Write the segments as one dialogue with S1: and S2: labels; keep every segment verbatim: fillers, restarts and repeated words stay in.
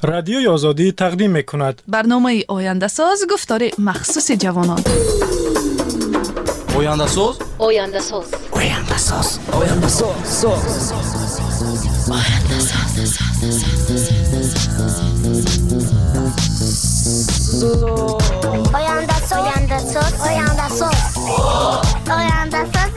S1: رادیوی آزادی تقدیم می‌کند.
S2: برنامه آینده ساز گفتار مخصوص جوانان.
S3: آینده ساز
S4: آینده ساز
S3: آینده ساز آینده ساز
S4: آینده ساز آینده ساز آینده ساز آینده ساز آینده ساز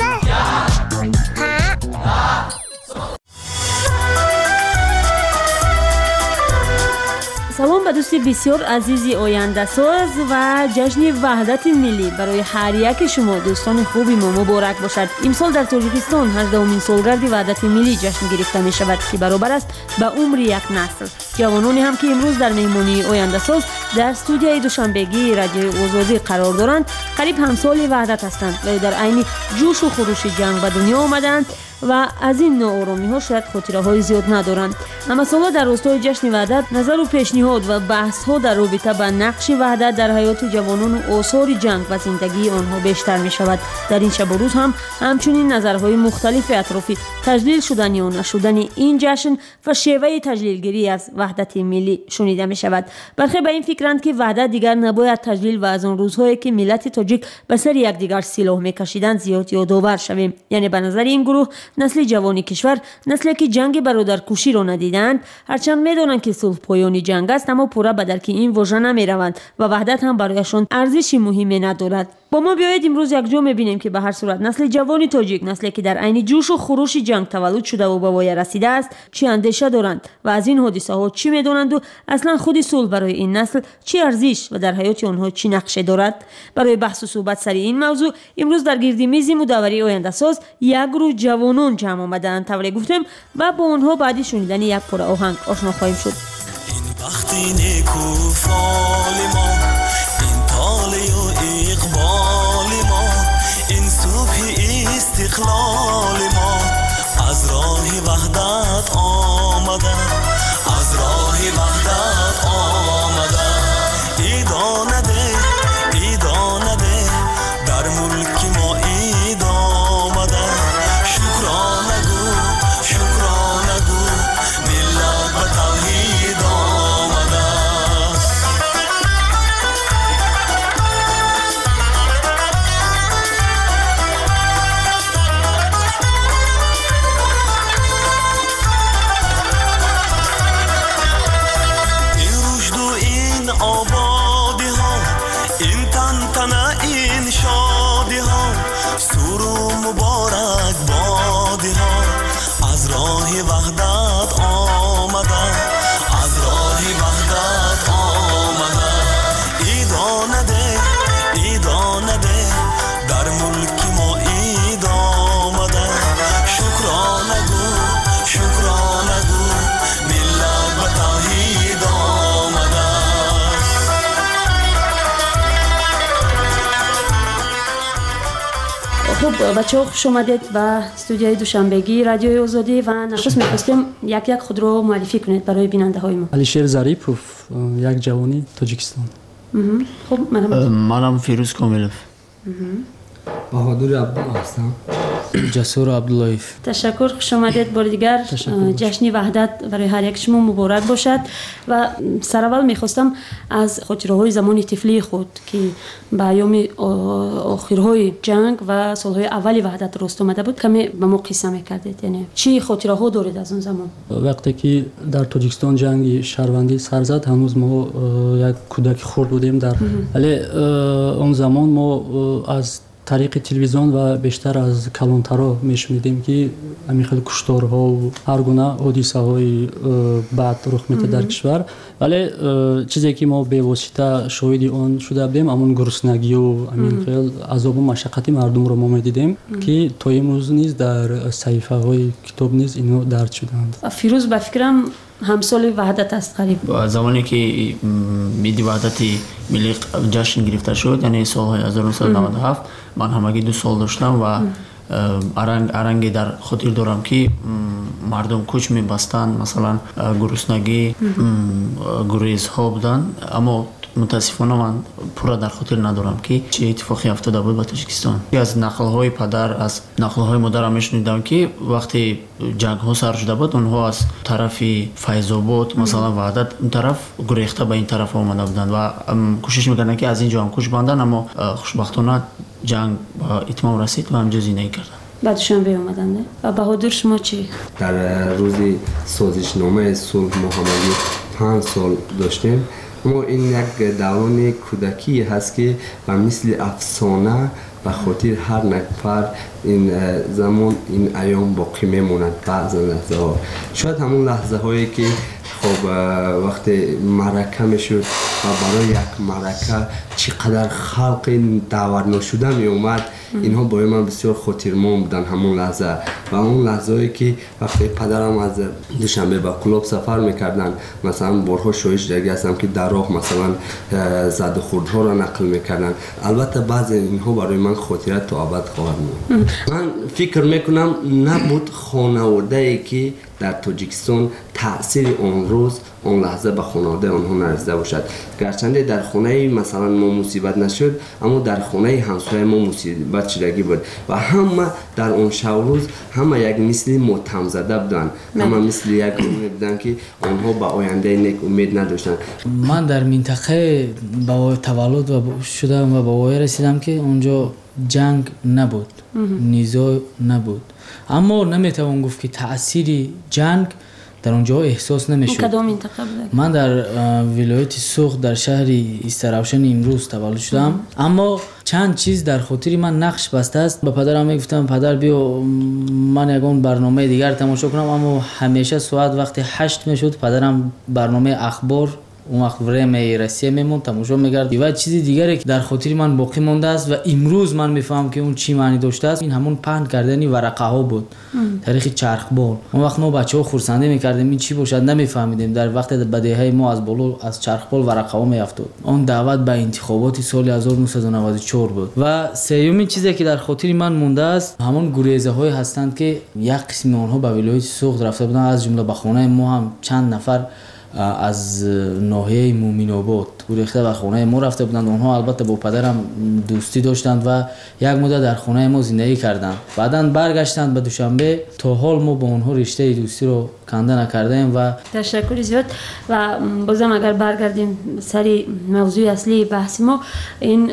S5: سلام به دوستی بسیار عزیزی آینده ساز و جشن وحدت ملی برای هر یک شما دوستان خوبی ما مبارک باشد. امسال در تاجیکستان هجدهمین سالگرد وحدت ملی جشن گرفته می شود که برابر است به عمر یک نسل. جوانانی هم که امروز در مهمانی آینده ساز در استودیوی دوشنبگی رادیوی آزادی قرار دارند قریب همسال وحدت هستند و در عین جوش و خروش جنگ به دنیا آمدند و از این ناآرامی ها شاید خاطره های زیاد ندارند. اما سالا در راستای جشن وحدت نظر و پیشنهاد و بحث ها در رابطه با نقش وحدت در حیات جوانان و آثار جنگ و زندگی آنها بیشتر می شود. در این شب و روز هم همچنین نظرهای مختلف اطرافی تجلیل شدن یا نشدن این جشن و شیوه تجلیلگیری از وحدت ملی شنیده می شود. برخی به این فکرند که وحدت دیگر نباید تجلیل و از آن روزهایی که ملت تاجیک به سر یکدیگر سلاح می‌کشیدند زیاد یادآور شویم. یعنی به نظر این گروه نسل جوانی کشور نسلی که جنگ برادرکشی را ندیدند، هرچند می‌دانند که صلح پایانی جنگ است اما پورا به درک این واژه نمی‌روند و وحدت هم برایشان ارزشی مهمی ندارد. با ما بیایید امروز یک جا می‌بینیم که به هر صورت نسل جوانی تاجیک، نسلی که در عین جوش و خروش جنگ تولد شده و به وای رسیده است، چه اندیشه دارند و از این حادثه‌ها چی می‌دانند و اصلا خود صلح برای این نسل چه ارزش و در حیات آنها چه نقشه دارد. برای بحث و صحبت سر این موضوع امروز در گرد میز مداوری آینده ساز یک گروه جوانان جمع آمدند. طوری گفتم و با آنها بعد شنیدن یک پاره آهنگ آشنا خواهیم شد.
S6: این وقتی نیکو فال ما، این طالی و اقبال ما، این صبح استقلال ما از راه وحدت آمده، از راه وحدت آمده. ایدانه ده ایدانه ده در ملک ما اید آمده. شکرانه گو شکرانه گو ملت به توحید آمده. این رشد و این آبادی ها، این تنتنه این شادی ها، سور و مبارک بادی ها از راه وحدت آمده، از راه وحدت آمده. ایدانه ده ایدانه ده در ملک ما اید آمده. شکرانه گو شکرانه گو ملت به توحید آمده.
S5: خب بچه ها خوش آمدید به استودیوی دوشنبگی رادیوی آزادی و نخست می‌خواستیم یک یک خود رو معرفی کنید برای بیننده های ما.
S7: علیشیر ظریفوف، یک جوانی تاجیکستان.
S5: خب منم
S8: منم فیروز کاملوف.
S9: بهادر عبدالله هستم.
S7: جسور عبداللهیف.
S5: تشکر، خوش آمدید بار دیگر. جشن وحدت برای هر یک شما مبارک باشد و سراول میخواستم از خاطره‌های زمان طفلی خود که به ایام آخرهای جنگ و سالهای اولی وحدت راست آمده بود کمی به ما قصه میکردید. یعنی چی خاطره‌ها دارید از اون زمان؟
S7: وقتی که در تاجیکستان جنگ شهروندی سر زد هنوز ما یک کودک خرد بودیم در ولی اون زمان ما از طریق تلویزیون و بیشتر از کلانترها میشنیدیم که همین خیلی کشتارها و هر گونه حادثه‌های بد رخ میده در کشور. ولی چیزی که ما به واسطه شاهد آن شده بودیم همون گرسنگی و همین خیلی عذاب و مشقت مردم رو ما میدیدیم که تا امروز نیز در صحیفه های کتاب نیز اینو درد شدند.
S5: فیروز به فکرم همسال وحدت است قریب.
S8: زمانی که میدی وحدت ملی جشن گرفته شد یعنی سال هزار و نهصد و نود و هفت من همگی دو سال داشتم و ارنگ ارنگی در خاطر دارم که مردم کوچ می‌بستند، مثلا گرسنگی گریزها بودن، اما متاسفانه من پورا در خاطر ندارم که چه اتفاقی افتاده بود با تاجیکستان. از نقل‌های پدر از نقل‌های مادرم میشنیدم که وقتی جنگ‌ها سر شده بود اونها از طرف فیض‌آباد مثلا وحدت اون طرف گریخته به این طرف آمده بودند و کوشش می‌کردند که از اینجا هم کوچ بندن، اما خوشبختانه جنگ با اتمام رسید و همجا زندگی کردن.
S5: بعد دوشنبه اومدن نه؟ و بهادر شما چی؟
S9: در روز سازشنامه صلح محمدی پنج سال داشتیم. ما این یک دوران کودکی هست که به مثل افسانه به خاطر هر نفر این زمان این ایام باقی میموند. بعض لحظه ها شاید همون لحظه هایی که خب وقتی معرکه میشد و برای یک معرکه چقدر خلق دعوت نشده می اومد، اینها برای من بسیار خاطرمند بودن همون لحظه. و اون لحظه هایی که وقتی پدرم از دوشنبه به کلاب سفر میکردن، مثلا بارها شایش دیگه هستم که در راه مثلا زد و خوردها را نقل میکردن. البته بعض اینها برای من خاطره تا ابد خواهد ماند. من فکر میکنم نبود خانواده ای که در تاجیکستان تأثیر اون روز اون لحظه به خانواده آنها نرسیده باشد. گرچنده در خانه مثلا ما مصیبت نشد، اما در خانه همسایه ما مصیبت شدگی بود و همه در اون شب روز همه یک مثل ماتم زده بودن، همه مثل یک گونه بودن که آنها به آینده نیک امید نداشتن.
S10: من در منطقه با تولد و شدم و با وای رسیدم که اونجا جنگ نبود، نزاع نبود، اما نمیتوان گفت که تأثیر جنگ در اونجا احساس نمیشد.
S5: کدام منطقه بود؟
S10: من در ولایت سوخت در شهر استراوشن امروز تولد شدم، اما چند چیز در خاطر من نقش بسته است. با پدرم میگفتم پدر بیا من یگان برنامه دیگر تماشا کنم، اما همیشه ساعت وقتی هشت میشد پدرم برنامه اخبار اون وقت ورم روسیه میمون تماشا میکرد و چیزی دیگری که در خاطر من باقی مونده است و امروز من میفهمم که اون چی معنی داشته است، این همون پهن کردن ورقه ها بود، تاریخ چرخبال. اون وقت ما بچه‌ها خرسنده میکردیم این چی باشد نمیفهمیدیم. در وقت بدیهی ما از بالا از چرخبال ورقه ها میافتاد. اون دعوت به انتخابات سال هزار و نهصد و نود و چهار بود. و سومین چیزی که در خاطر من مونده است همون گریزه های هستند که یک قسم اونها به ولایت سوخت رفته بودند، از جمله به خانه ما هم چند نفر از ناحیه مومین آباد گریخته به خانه ما رفته بودند. اونها البته با پدرم دوستی داشتند و یک مدت در خانه ما زندگی کردند. بعداً برگشتند به دوشنبه. تا حال ما با اونها رشته دوستی رو کنده نکردیم. و
S5: تشکر زیاد. و بازم اگر برگردیم سری موضوع اصلی بحث ما، این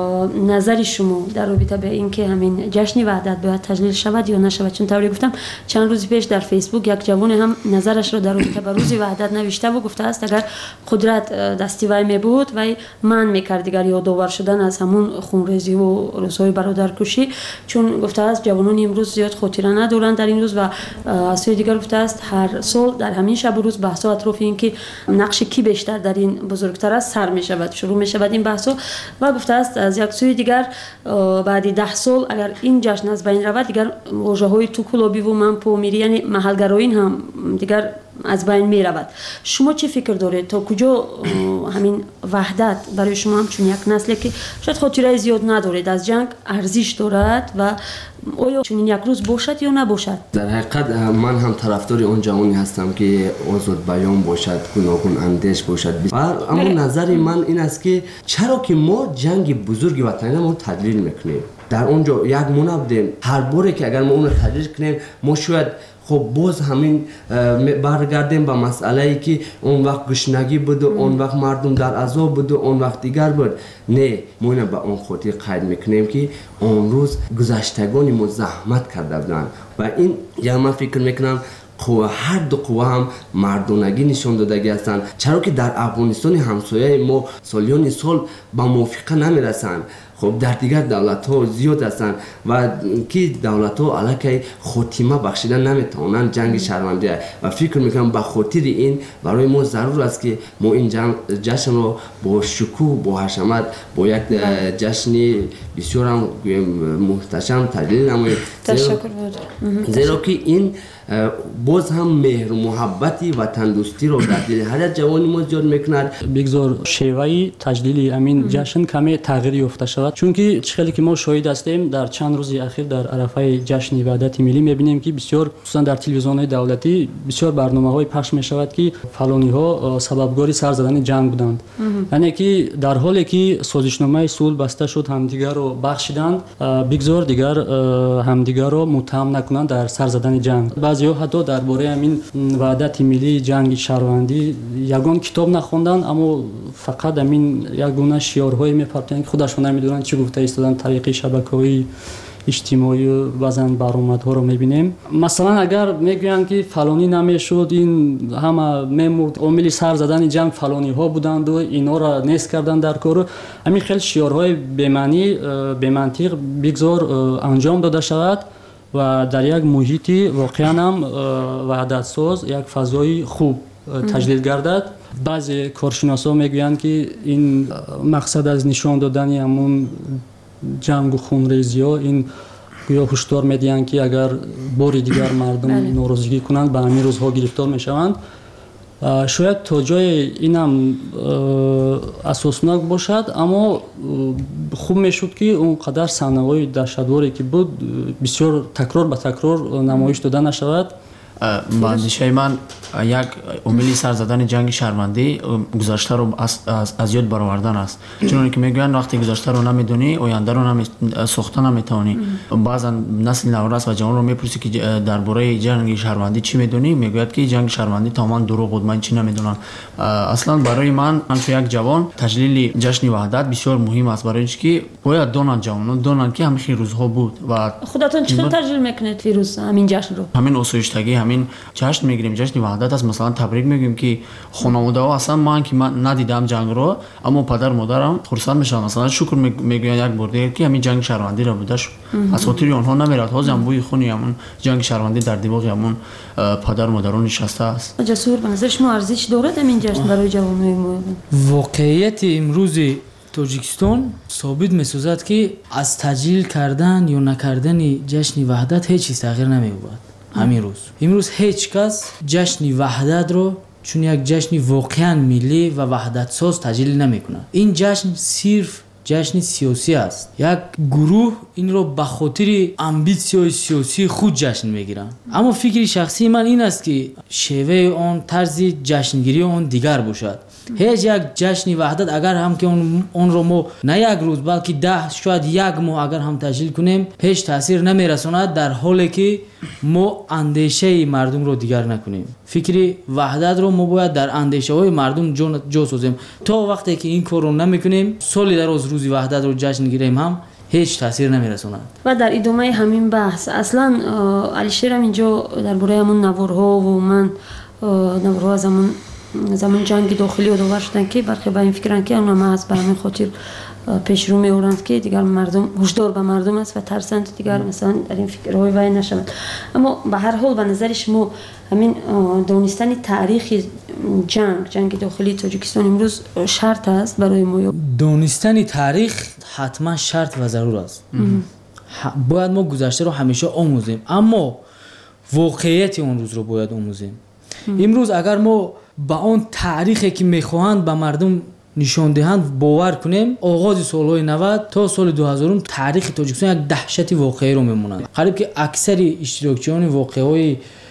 S5: نظر شما در رابطه به اینکه همین جشن وحدت باید تجلیل شود یا نشود؟ چون طوری گفتم چند روز پیش در فیسبوک یک جوان هم نظرش رو در رابطه با روز وحدت نوشته و گفته است اگر قدرت دستی وی می بود و من میکرد دیگر یادآور شدن از همون خونریزی و روزهای برادرکشی، چون گفته است جوانان امروز زیاد خاطره ندارند در این روز. و از سوی دیگر گفته است هر سال در همین شب و روز بحث اطراف این که نقش کی بیشتر در این بزرگتر است سر می شود، شروع می شود این بحث. و گفته است از یک سوی دیگر بعد ده سال اگر این جشن از بین رود دیگر واژه های توکلابی و منپو میری یعنی محلگرایین هم دیگر از بین می رود. شما چی فکر دارید تا کجا همین وحدت برای شما هم چون یک نسل که شاید خاطره زیاد ندارید از جنگ ارزش دارد و آیا چون یک روز باشد یا نباشد؟
S9: در حقیقت من هم طرفدار اون جوانی هستم که آزاد بیان باشد، گوناگون اندیش باشد. و اما نظر من این است که چرا که ما جنگ بزرگ وطنی ما تدلیل میکنیم، در اونجا یک مونه بودیم، هر باره که اگر ما اون رو تدلیل کنیم ما شاید خب باز همین برگردیم به مسئله ای که اون وقت گشنگی بود و اون وقت مردم در عذاب بود و اون وقت دیگر بود. نه، ما اینو به اون خاطر قید میکنیم که اون روز گذشتگانی ما زحمت کرده بودن و این یا من فکر میکنم قوه هر دو قوه هم مردانگی نشان دادگی هستند. چرا که در افغانستان همسایه ما سالیان سال با موافقه نمیرسند. خب در دیگر دولت ها زیاد هستند و که دولت ها علاقه خاتمه بخشیدن نمیتونن جنگ شهروندی و فکر میکنم به خاطر این برای ما ضرور است که ما این جشن رو با شکوه با حشمت با یک جشن بسیار هم محتشم تجلیل نماییم.
S5: تشکر
S9: زیرا که این باز هم مهر و محبتی و تندرستی رو در دل هر جوانی ما زیاد میکند.
S7: بگذار شیوه تجلیل امین جشن کمی تغییر یافته شود чунки чихеле ки мо шоҳид ҳастем дар чанд рӯзи ахир дар арафаи ҷашни ваҳдати миллӣ мебинем ки бисёр хусусан дар телевизионҳои давлатӣ бисёр барномаҳое пахш мешавад ки фалониҳо сабабгори сар задани ҷанг буданд. яъне ки дар ҳоле ки созишномаи сулҳ баста шуд ҳамдигарро бахшиданд бигзор дигар ҳамдигарро муттаҳам накунанд дар сар задани ҷанг. баъзеҳо ҳатто дар бораи ҳамин ваҳдати миллии ҷанги шаҳрвандӣ ягон китоб нахонданд, аммо фақат ҳамин ягона шиёрҳое мепартоянд ки худашон намедонанд чӣ гуфта истоданд. тариқи шабакаҳои иҷтимоӣ баъзан баромадҳоро мебинем. масалан агар мегӯянд ки фалонӣ намешуд, ин ҳама мемурд, омили сар задани ҷанг фалониҳо буданду инҳоро нест кардан дар кору, ҳамин хеле шиёрҳои бемаънӣ бемантиқ бигзор анҷом дода шавад ва дар як муҳити воқеан ҳам ваҳдатсоз як фазои хуб таҷлил гардад. баъзе коршиносо мегӯянд ки ин мақсад аз нишон додани ҳамун ҷангу хунрезиҳо, ин гӯё ҳушдор медиҳанд ки агар бори дигар мардум норозигӣ кунанд ба ҳамин рӯзҳо гирифтор мешаванд. шояд то ҷое инам асоснок бошад, аммо хуб мешуд ки он қадар саҳнаҳои даҳшатворе ки буд бисёр такрор ба такрор намоиш дода нашавад.
S8: ба андешаи ман як умили сар задани ҷанги шаҳрвандӣ гузаштаро аз ёд баровардан аст. чуноне ки мегӯянд вақте гузаштаро намедонӣ, ояндаро сохта наметавонӣ. баъзан насли наврас ва ҷавонро мепурсӣ ки дар бораи ҷанги шаҳрвандӣ чӣ медонӣ? мегӯяд ки ҷанги шаҳрвандӣ тамоман дурӯғ буд, ман чӣ намедонам. аслан барои ман ҳамчун як ҷавон таҷлили ҷашни ваҳдат бисёр муҳим аст, барои ин ки бояд донанд ҷавонон донанд ки ҳамин хел рӯзҳо буд. ва
S5: худатон чӣ хел таҷлил мекунед фирӯз ҳамин ҷашнро? ҳамин
S8: осоиштагӣ ҳамин ҷашн мегирем, ҷашни ваҳдат аст. масалан табрик мегӯем ки хонаводаҳо аслан ман ки ман надидам ҷангро, аммо падару модарам хурсанд мешаванд. масалан шукр мегӯянд як бор дигар ки ҳамин ҷанги шаҳрвандиро буда шуд. аз хотири онҳо намерад. ҳозир ҳам бӯи хуни ҳамун ҷанги шаҳрвандӣ дар димоғи ҳамун падару модарон нишаста аст.
S5: ҷасур, ба назари шумо арзиш дорад ҳамин ҷашн барои ҷавонҳои мо?
S10: воқеияти имрӯзи тоҷикистон собит месозад ки аз таҷлил кардан ё накардани ҷашни ваҳдат ҳеҷ чиз тағйир намеёбад. ҳамин рӯз имрӯз ҳеҷ кас ҷашни ваҳдатро чун як ҷашни воқеан миллӣ ва ваҳдатсоз таҷлил намекунад. ин ҷашн сирф ҷашни сиёсӣ аст. як гурӯҳ инро ба хотири амбитсияҳои сиёсии худ ҷашн мегиранд. аммо фикри шахсии ман ин аст ки шеваи он, тарзи ҷашнгирии он дигар бошад. ҳеҷ як ҷашни ваҳдат агар ҳам ки онро мо на як рӯз балки даҳ шояд як моҳ агар ҳам таҷлил кунем ҳеҷ таъсир намерасонад, дар ҳоле ки мо андешаи мардумро дигар накунем. фикри ваҳдатро мо бояд дар андешаҳои мардум ҷо созем. то вақте ки ин корро намекунем, соли дароз рӯзи ваҳдатро ҷашн гирем ҳам ҳеҷ таъсир намерасонад.
S5: ва дар идомаи ҳамин баҳс аслан алишерам инҷо дар бораи ҳамун наворҳо ва ман наворҳо аз ҳамун замони ҷанги дохилӣ ёдовар шуданд ки бархе ба ин фикранд ки ана маҳз ба ҳамин хотир пешрӯ меоранд ки дигар мардум ҳушдор ба мардум аст ва тарсанд дигар масалан дар ин фикрҳои вай нашавад. аммо ба ҳар ҳол ба назари шумо ҳамин донистани таърихи ҷанг ҷанги дохилии тоҷикистон имрӯз шарт аст барои мо?
S10: донистани таърих ҳатман шарт ва зарур аст. бояд мо гузаштаро ҳамеша омӯзем, аммо воқеияти он рӯзро бояд омӯзем. имрӯз агар мо ба он таърихе ки мехоҳанд ба мардум нишон диҳанд бовар кунем, оғози солҳои навад то соли дуҳазорум таърихи тоҷикистон як даҳшати воқеиро мемонад. қариб ки аксари иштирокчиёни воқеаҳои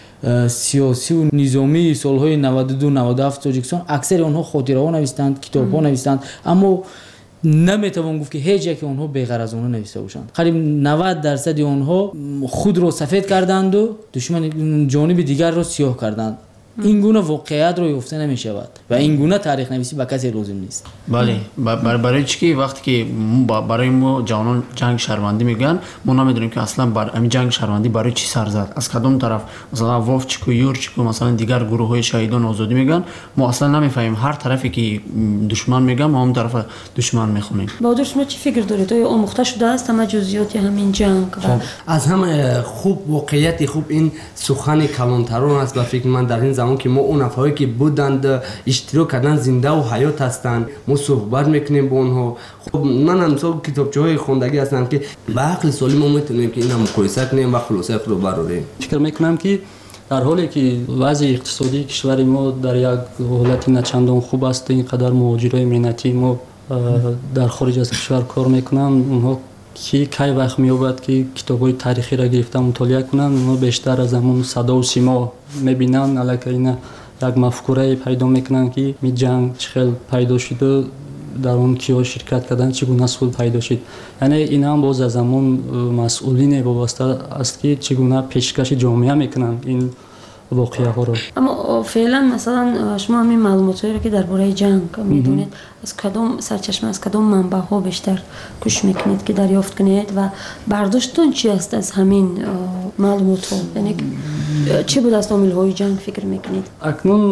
S10: сиёсиву низомии солҳои наваду ду наваду ҳафт тоҷикистон аксари онҳо хотираҳо навистанд, китобҳо навистанд, аммо наметавон гуфт ки ҳеҷ яке онҳо беғаразона нависта бошанд. қариб навад дарсади онҳо худро сафед карданду душмани ҷониби дигарро сиёҳ карданд. ин гуна воқеиятро ёфта намешавад ва ин гуна таърихнависӣ ба касе лозим нест.
S8: бале барои чӣ ки вақте ки барои мо ҷавонон ҷанги шаҳрвандӣ мегӯянд, мо намедонем ки аслан ҳамин ҷанги шаҳрвандӣ барои чӣ сар зад, аз кадом тараф, масалан вовчику юрчику масалан дигар гурӯҳҳои шаҳидони озодӣ мегӯянд, мо аслан намефаҳмем. ҳар тарафе ки душман мегӯям мо ҳамон тарафа душман мехонем.
S5: баҳодир, шумо чӣ фикр доред? оё омӯхта шудааст ҳама ҷузъиёти ҳамин ҷанг?
S9: аз ҳама хуб воқеияти хуб ин сухани калонтарон аст ба фикри ман. дар ин замон ки мо он нафарҳое ки буданд иштирок кардан зиндаву ҳаёт ҳастанд, мо суҳбат мекунем бо онҳо. хуб манам мисол китобчаҳои хондагӣ ҳастанд ки ба ақли солим мо метавонем ки инам муқоиса кунем ва хулосаи худро барорем.
S7: фикр мекунам ки дар ҳоле ки вазъи иқтисодии кишвари мо дар як ҳолати начандон хуб аст, ин қадар муҳоҷирои миннатӣ мо дар хориҷ аз кишвар кор мекунанд, онҳо ки кай вақт меёбад ки китобҳои таърихиро гирифта мутолиа кунанд, онҳо бештар аз ҳамон садову симо мебинанд, аллакайна як мафкурае пайдо мекунанд ки ми ҷанг чӣ хел пайдо шуду, дар он киё ширкат карданд, чӣ гуна суд пайдо шуд. яъне ин ҳам боз аз ҳамон масъулине вобаста аст ки чӣ гуна пешкаши ҷомеа мекунанд ин воқеаҳоро.
S5: аммо феълан масалан шумо ҳамин маълумотҳоеро ки дар бораи ҷанг медонед, аз кадом сарчашма, аз кадом манбаъҳо бештар кӯшиш мекунед ки дарёфт кунед ва бардоштон чӣ аст аз ҳамин маълумотҳо? яъне чӣ буд аст омилҳои ҷанг фикр мекунед?
S7: акнун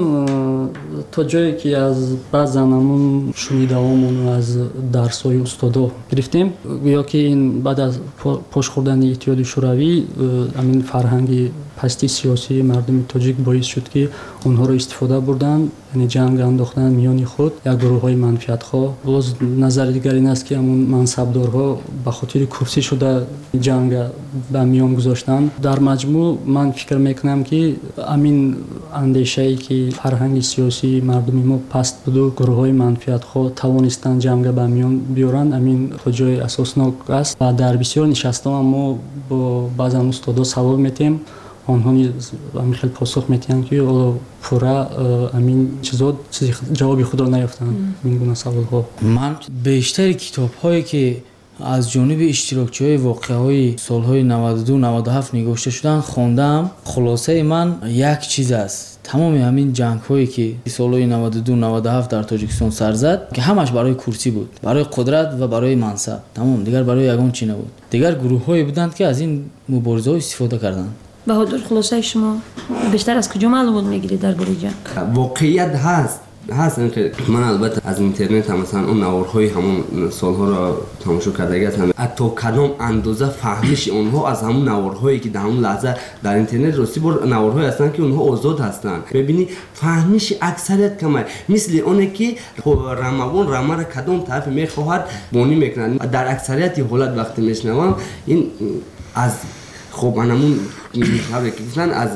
S7: то ҷое ки аз баъзан ҳамун шунидавомон аз дарсҳои устодо гирифтем, гӯё ки ин баъд аз пош хӯрдани иттиҳоди шӯравӣ ҳамин фарҳанги пасти сиёсии мардуми тоҷик боис шуд ки онҳоро истифода бурданд, яъне ҷанг андохтанд миёни худ як гурӯҳҳои манфиатхоҳ. боз назари дигар ин аст ки ҳамун мансабдорҳо ба хотири курсӣ шуда ҷанга ба миён гузоштанд. дар маҷмӯъ ман фикр мекунам ки ҳамин андешае ки фарҳанги сиёсии мардуми мо паст буду, гурӯҳҳои манфиатхоҳ тавонистанд ҷанга ба миён биёранд, ҳамин то ҷои асоснок аст. ва дар бисёр нишастаҳо мо бо баъзан устодо савол метем, онҳо ҳамин хел посух метиҳанд ки оло пурра ҳамин чизо чизи ҷавоби худро наёфтанд. ин гуна саволҳо
S10: ман бештари китобҳое ки аз ҷониби иштирокчиҳои воқеаҳои солҳои наваду ду наваду ҳафт нигошта шуданд хондам. хулосаи ман як чиз аст: тамоми ҳамин ҷангҳое ки солҳои наваду ду наваду ҳафт дар тоҷикистон сар зад, ки ҳамаш барои курсӣ буд, барои қудрат ва барои мансаб, тамом, дигар барои ягон чӣ набуд. дигар гурӯҳҳое буданд ки аз ин муборизаҳо истифода карданд.
S5: баҳодур, хулосаи шумо бештар аз куҷо маълумот мегиред дар бораи ҷанг?
S9: воқеият ҳаст ҳаст ман албатта аз интернет ҳам масалан он наворҳои ҳамон солҳоро тамошо кардаги ҳастам. то кадом андоза фаҳмиши онҳо аз ҳамон наворҳое ки дар ҳамон лаҳза дар интернет рости бор наворҳое ҳастанд ки онҳо озод ҳастанд. мебинӣ фаҳмиши аксарият камай, мисли оне ки рамавон рамара кадом тарафе мехоҳад бонӣ мекунад. дар аксарияти ҳолат вақте мешунавам ин аз خب منمون میخوام که گفتن از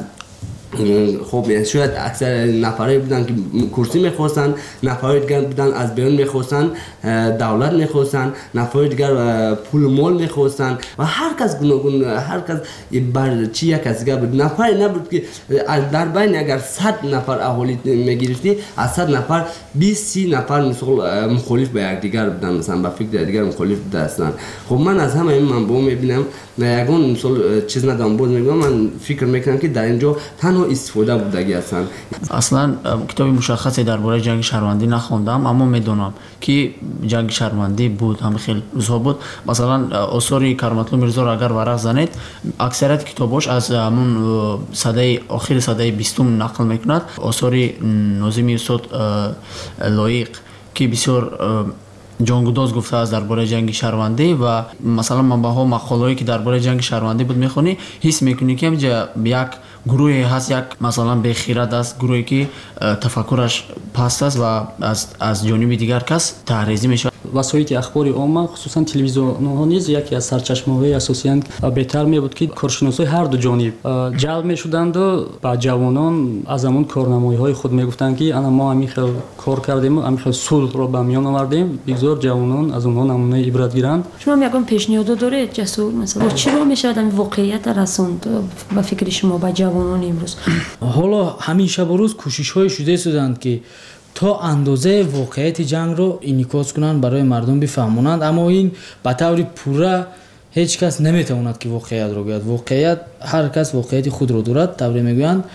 S9: خب شاید اکثر نفرایی بودن که کرسی میخواستن، نفرای دیگر بودن از بیرون میخواستن دولت میخواستن، نفرای دیگر پول مال میخواستن و هر کس گوناگون، هر کس بر چی یک از دیگر بود. نفری نبود که در بین اگر صد نفر اهالی میگرفتی از صد نفر بیست سی نفر مثلا مخالف به یک دیگر بودن، مثلا با فکر دیگر مخالف بوده هستند. خب من از همه این منبع میبینم یگان مثلا چیز ندارم، باز میگم من فکر میکنم که در اینجا تنها استفاده بودگی هستند.
S8: اصلا کتابی مشخصی درباره جنگ شهروندی نخوندم، اما میدونم که جنگ شهروندی بود، همه خیلی روزها بود. مثلا آثار کرامت‌الله میرزا را اگر ورق زنید اکثریت کتاباش از همون سده آخر سده بیستم نقل میکند. آثار ناظم استاد لایق که بسیار جانگوداز گفته است درباره جنگ شهروندی و مثلا منبع‌ها مقاله‌ای که درباره جنگ شهروندی بود میخونی حس میکنی که یک گروهی هست، یک مثلا بخیرت است، گروهی که تفکرش پست است و از از جانب دیگر کس تعریضی میشه.
S7: وسایل اخباری عامه خصوصا تلویزیون‌ها نیز یکی از سرچشمه‌های اساسی بهتر می‌بود که کارشناسای هر دو جانب جلب می‌شدند و با جوانان از همون کارنمایی‌های خود می‌گفتند که انا ما همین خیلی کار کردیم، همین خیلی صلح رو به میان آوردیم، بگذار جوانان از اونها نمونه عبرت گیرند.
S5: شما میگم پیشنهاد دارید جسور مثلا چرا میشه آدم واقعیت رسوند با فکر شما با جوانان امروز؟
S10: حالا همین شب و روز کوشش‌های شده شدند که تا اندازه واقعیت جنگ رو انعکاس کنند برای مردم بفهمونند، اما این به طور پوره هیچ کس نمیتواند که واقعیت رو بگوید. واقعیت هر کس واقعیت خود رو دارد طوری میگویند.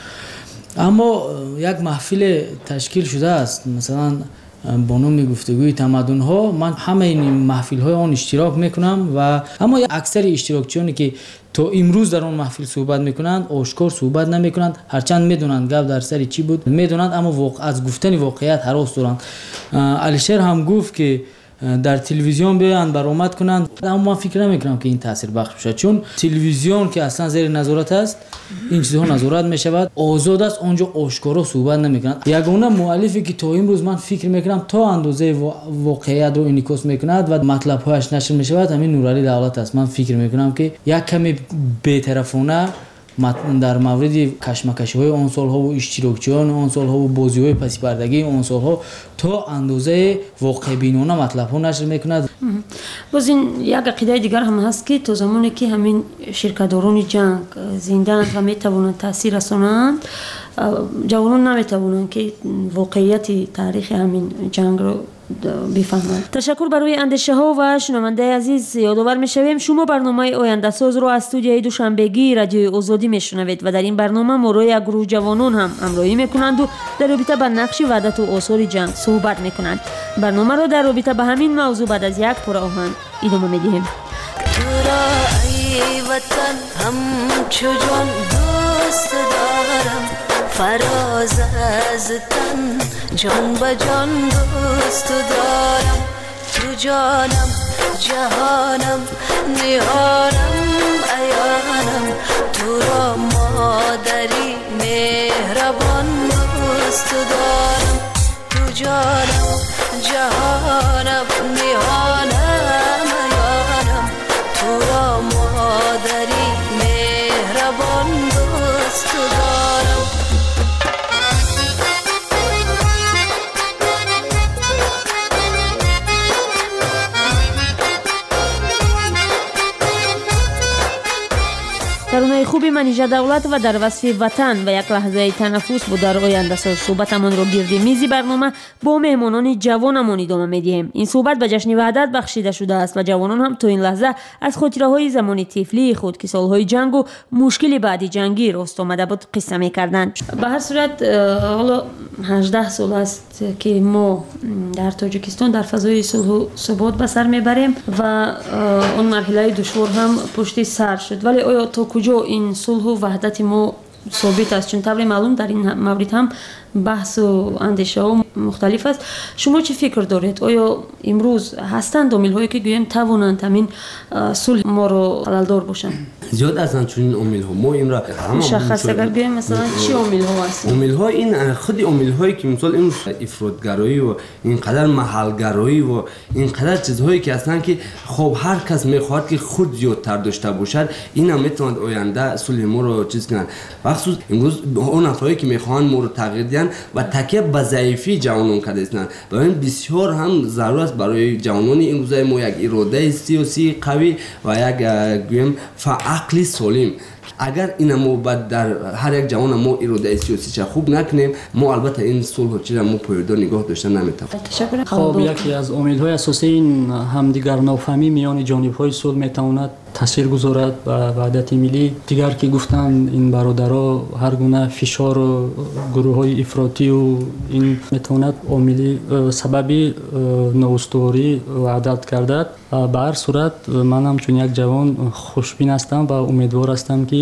S10: اما یک محفل تشکیل شده است مثلا با نام گفتگوی تمدن ها، من همه این محفل های آن اشتراک میکنم و اما اکثر اشتراکچیانی که تا امروز در آن محفل صحبت میکنند آشکار صحبت نمیکنند، هرچند میدونند گپ در سر چی بود میدونند، اما واقع از گفتن واقعیت هراس دارند. علیشیر هم گفت که در تلویزیون بیان برآمد کنند، اما من فکر نمیکنم که این تاثیر بخش بشه، چون تلویزیون که اصلا زیر نظارت است این چیزها نظارت میشود، آزاد است، اونجا آشکارا صحبت نمیکنند. یگانه مؤلفی که تا امروز من فکر میکنم تا اندازه واقعیت رو انعکاس میکند و مطلب هایش نشر میشود همین نورعلی دولت است. من فکر میکنم که یک کمی بی‌طرفانه дар мавриди кашмакашиҳои он солҳо ву иштирокчиёни он солҳо ву бозиҳои пасипардагии он солҳо то андозае воқеъбинона матлабҳо нашр мекунад.
S5: боз ин як ақидаи дигар ҳам ҳаст ки то замоне ки ҳамин ширкатдорони ҷанг зиндаанд ва метавонанд таъсир расонанд, ҷавонон наметавонанд ки воқеияти таърихи ҳамин ҷангро бифаҳманд. ташаккур барои андешаҳо ва шунавандаи азиз ёдовар мешавем шумо барномаи ояндасозро аз студияи душанбегии радиои озодӣ мешунавед ва дар ин барнома моро як гурӯҳ ҷавонон ҳам ҳамроҳӣ мекунанду дар робита ба нақши ваҳдату осори ҷанг суҳбат мекунанд. барномаро дар робита ба ҳамин мавзӯъ баъд аз як пора оҳанг идома медиҳем.
S11: تورا ای وطن همچو جان دوست دارم فراز از تن جان به جان دوست دارم تو جانم جهانم نیارم ایانم تو را مادری مهربان دوست دارم تو جانم جهانم نیارم ایانم تو را مادری مهربان دوست دارم.
S5: таронаи хуби манижа давлат ва дар васфи ватан ва як лаҳзаи танаффус бо дар ояндасоз суҳбатамонро гирди мизи барнома бо меҳмонони ҷавонамон идома медиҳем. ин суҳбат ба ҷашни ваҳдат бахшида шудааст ва ҷавонон ҳам то ин лаҳза аз хотираҳои замони тифлии худ ки солҳои ҷангу мушкили баъди ҷангӣ рост омада буд қисса мекарданд. ба ҳар сурат ҳоло ҳаждаҳ сол аст ки мо дар тоҷикистон дар фазои сулҳу собот ба сар мебарем ва он марҳилаи душвор ҳам пушти сар шуд, вале оё то куҷо ин сулҳу ваҳдати мо собит аст? чун тавре маълум дар ин маврид ҳам баҳсу андешаҳо мухталиф аст. шумо чӣ фикр доред? оё имрӯз ҳастанд омилҳое ки гӯем тавонанд ҳамин сулҳ моро халалдор бошанд?
S9: зиёд ҳастанд чунин омилҳо. мо имра
S5: мушаххас агар гӯем масалан чӣ омилҳо аст?
S9: омилҳо ин худи омилҳое ки мисол имрӯз ифротгароӣ ва инқадар маҳалгароӣ ва инқадар чизҳое ки ҳастанд ки хоб ҳар кас мехоҳад ки худ зиёдтар дошта бошад, инам метавонад оянда сулҳи моро чиз кунад. махсус имрӯз он нафаре ки мехоҳанд моро тағйир диҳанд ва такя ба заифии ҷавонон карда истанд. барои бисёр ҳам зарур аст барои ҷавонони имрӯзаи мо як иродаи сиёсии қавӣ ва як гӯем ақли солим. агар ина мо дар ҳар як ҷавона мо иродаи сиёсиша хуб накунем, мо албатта ин сулҳу чира мо поёдор нигоҳ дошта наметавонем.
S7: хоб яке аз омилҳои асосии ин ҳамдигарнофаҳмӣ миёни ҷонибҳои сулҳ метавонад таъсир гузорад ба ваҳдати миллӣ. дигар ки гуфтанд ин бародаро ҳар гуна фишору гурӯҳҳои ифротию ин метавонад омили сабаби ноустуворӣ ваҳдат гардад. ба ҳар сурат ман ҳамчун як ҷавон хушбин ҳастам ва умедвор ҳастам ки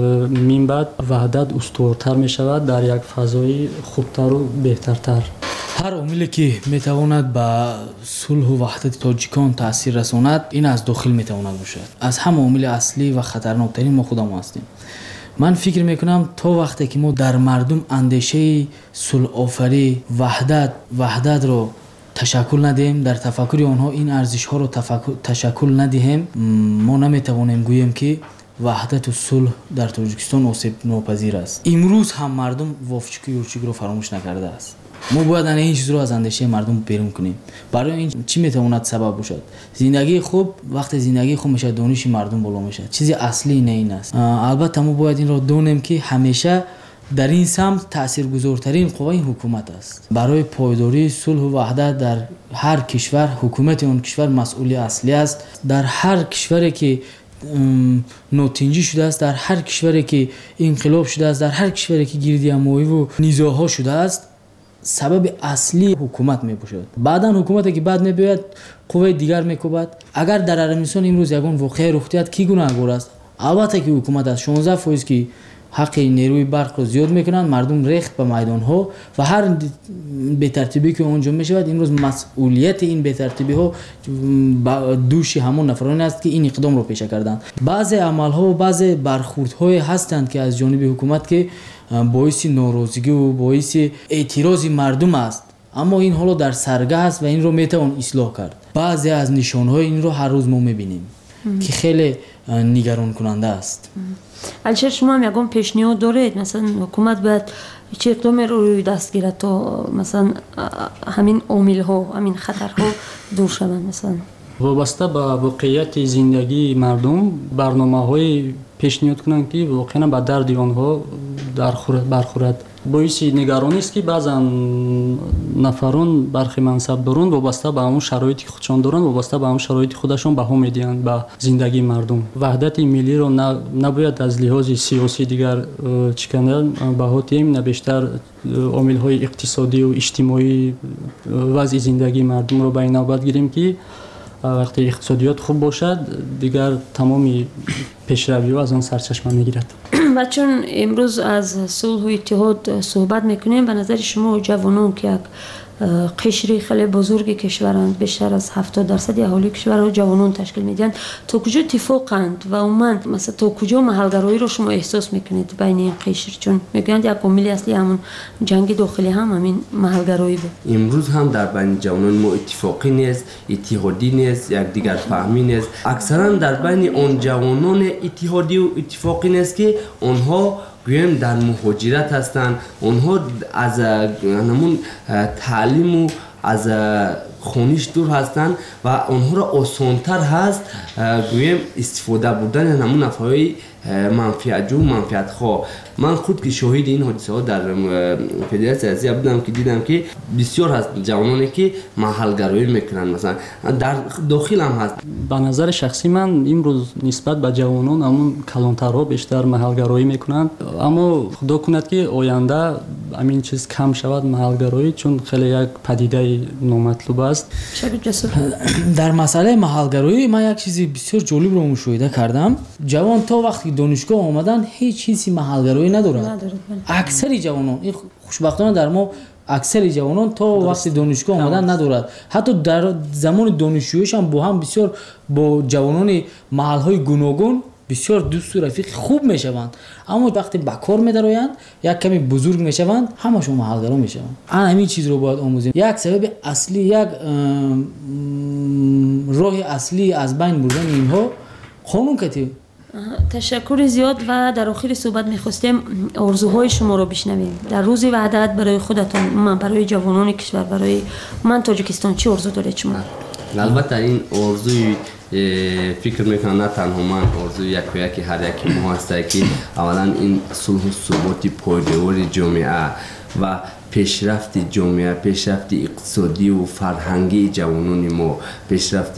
S7: минбаъд ваҳдат устувортар мешавад дар як фазои хубтару беҳтартар.
S10: ҳар омиле ки метавонад ба сулҳу ваҳдати тоҷикон таъсир расонад, ин аз дохил метавонад бошад. аз ҳама омили аслӣ ва хатарноктарин мо худамон ҳастем. ман фикр мекунам то вақте ки мо дар мардум андешаи сулҳофарӣ ваҳдат ваҳдатро ташаккул надиҳем, дар тафаккури онҳо ин арзишҳоро ташаккул надиҳем, мо наметавонем гӯем ки ваҳдату сулҳ дар тоҷикистон осебнопазир аст. имрӯз ҳам мардум вофчуки юрчугро фаромӯш накардааст. мо бояд ана ин чизро аз андешаи мардум берун кунем. барои ин чӣ метавонад сабаб бошад? зиндагии хуб, вақте зиндагии хуб мешавад, дониши мардум боло мешавад. чизи аслӣ не ин аст. албатта мо бояд инро донем ки ҳамеша дар ин самт таъсиргузортарин қувва ин ҳукумат аст. барои пойдории сулҳу ваҳдат дар ҳар кишвар ҳукумати он кишвар масъули аслӣ аст. дар ҳар кишваре ки нотинҷӣ шудааст, дар ҳар кишваре ки инқилоб шудааст, дар ҳар кишваре ки гирдиамоиву низоъҳо шудааст, сабаби аслӣ ҳукумат мебошад. баъдан ҳукумате ки баъд мебиёяд қувваи дигар мекӯбад. агар дар арабистон имрӯз ягон воқеа рух диҳад, кӣ гунаҳгор аст? албатта ки ҳукумат аст. шонздаҳ фоиз ки ҳаққи нерӯи барқро зиёд мекунанд, мардум рехт ба майдонҳо ва ҳар бетартибӣ ки онҷо мешавад, имрӯз масъулияти ин бетартибиҳо ба дӯши ҳамон нафароне аст ки ин иқдомро пеша карданд. баъзе амалҳо баъзе бархурдҳое ҳастанд ки аз ҷониби ҳукумат ки боиси норозигиву боиси эътирози мардум аст, аммо ин ҳоло дар саргаҳ аст ва инро метавон ислоҳ кард. баъзе аз нишонҳои инро ҳар рӯз мо мебинем. که خیلی نگران کننده است.
S5: البته شما هم یکم پیشنهاد دارید مثلا حکومت باید چه اقدامی روی دست گیرد تا مثلا همین عامل ها همین خطرها دور شوند؟ مثلا
S7: وابسته به واقعیت زندگی مردم برنامه های پیشنهاد کنند که واقعا به درد آنها برخورد. باعث نگرانی است که بعضا نفران برخی منصبداران وابسته به همون شرایط خودشان دارند، وابسته به همون شرایط خودشان بها میدهند به زندگی مردم. وحدت ملی را نباید از لحاظ سیاسی دیگر چکنند، بها دهیم، نه بیشتر عامل های اقتصادی و اجتماعی وضع زندگی مردم را به این نوبت گیریم که وقتی اقتصادیات خوب باشد دیگر تمامی پیشروی ها از آن سرچشمه میگیرد.
S5: و چون امروز از صلح و اتحاد صحبت میکنیم، به نظر شما جوانان که یک قشری خیلی بزرگ کشورند، بیشتر از هفتاد درصد اهالی کشور رو جوانان تشکیل میدن، تا کجا اتفاقند و عموما مثلا تا کجا محلگرایی رو شما احساس میکنید بین این قشر؟ چون میگن یک عامل اصلی همون جنگ داخلی هم همین محلگرایی بود.
S9: امروز هم در بین جوانان ما اتفاقی نیست، اتحادی نیست، یک دیگر فهمی نیست. اکثرا در بین آن جوانان اتحادی و اتفاقی نیست که آنها گویم در مهاجرت هستند، آنها از همون تعلیم و از خونیش دور هستند و آنها را آسانتر هست گویم استفاده بردن همون نفعهای منفعت جو منفعت خواه. من خود که شاهد این حادثه ها در فدراسیون ازیا بودم که دیدم که بسیار هست جوانانی که محلگرایی میکنن، مثلا در داخل هم هست.
S7: به نظر شخصی من امروز نسبت به جوانان همون کلانترها بیشتر محلگرایی میکنند، اما خدا کند که آینده همین چیز کم شود محلگرایی، چون خیلی یک پدیده نامطلوب است.
S10: در مسئله محلگرایی من یک چیزی بسیار جالب رو مشاهده کردم. جوان تا وقتی دانشگاه آمدن هیچ چیزی محلگرایی ندارند. اکثر جوانان، خوشبختانه در ما اکثر جوانان تا وقتی دانشگاه آمدن ندارد. حتی در زمان دانشجوییش هم با هم بسیار با جوانان محلهای گوناگون بسیار دوست و رفیق خوب میشوند، اما وقتی به کار میدرآیند یک کمی بزرگ میشوند همشون محلگرا میشوند. همین چیز رو باید آموزیم. یک سبب اصلی، یک راه اصلی از بین بردن اینها قانون کتیب.
S5: تشکر زیاد و در آخر صحبت میخواستیم آرزوهای شما رو بشنویم در روز وحدت برای خودتون، من برای جوانان کشور، برای من تاجیکستان. چه آرزو دارید شما؟
S9: البته این آرزوی فکر میکنم نه تنها من، آرزوی یک و یکی هر یکی ما هسته که اولا این صلح و ثبات پایدار جامعه و پیشرفت جامعه، پیشرفت اقتصادی و فرهنگی جوانان ما، پیشرفت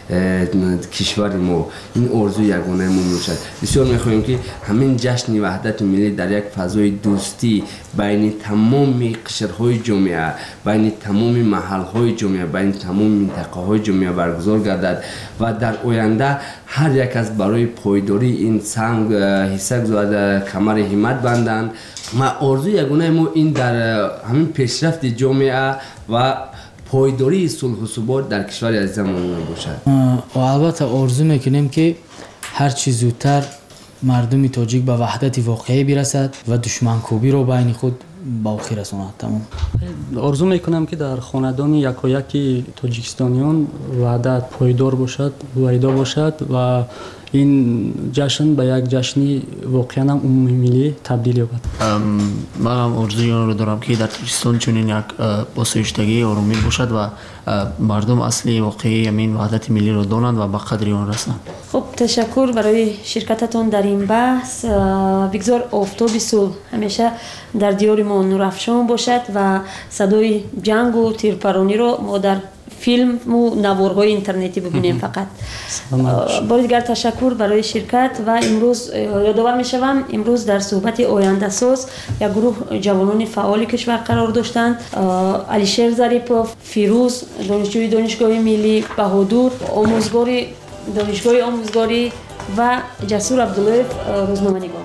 S9: کشور ما، این آرزوی یگانه ما میشد. بسیار میخواهیم که همین جشن وحدت ملی در یک فضای دوستی بین تمام قشرهای جامعه، بین تمام محلهای جامعه، بین تمام منطقه های جامعه برگزار گردد و در آینده هر یک از برای پایداری این سنگ حصه گذارد کمر همت بندند. ما آرزوی یگانه ما این در همین پیشرفت جامعه و پایداری صلح و ثبات در کشور عزیزمون باشد.
S10: و البته آرزو میکنیم که هر چیز زودتر مردم تاجیک به وحدت واقعی برسد و دشمنکوبی رو بین خود با آخر رساند. تمام.
S7: آرزو میکنم که در خاندان یک و یک تاجیکستانیان وحدت پایدار باشد، وحیدا باشد و این جشن به یک جشنی واقعا هم عمومی ملی تبدیل یابد.
S8: من هم آرزوی آن رو دارم که در تاجیکستان چنین یک باسویشتگی آرامی باشد و مردم اصلی واقعی همین وحدت ملی رو دانند و به قدر آن رسند.
S5: خب تشکر برای شرکتتون در این بحث. بگذار آفتاب صلح همیشه در دیار ما نورافشان باشد و صدای جنگ و تیرپرانی رو ما در فیلم و نوارهای اینترنتی ببینیم فقط. بار دیگر تشکر برای شرکت و امروز یادآور میشوم امروز در صحبت آینده ساز یک گروه جوانان فعال کشور قرار داشتند. علیشیر ظریفوف، فیروز دانشجوی دانشگاه ملی، بهادور آموزگاری دانشگاه آموزگاری و جسور عبدالله روزنامه‌نگار.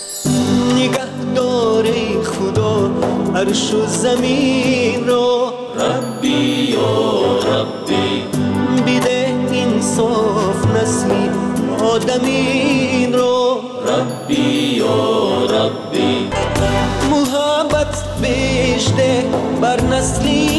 S6: نگهدار خدا عرش و زمین رو، ربی یا ربی بیده انصاف نسلی آدمین رو، ربی یا ربی محبت بیشته بر نسلی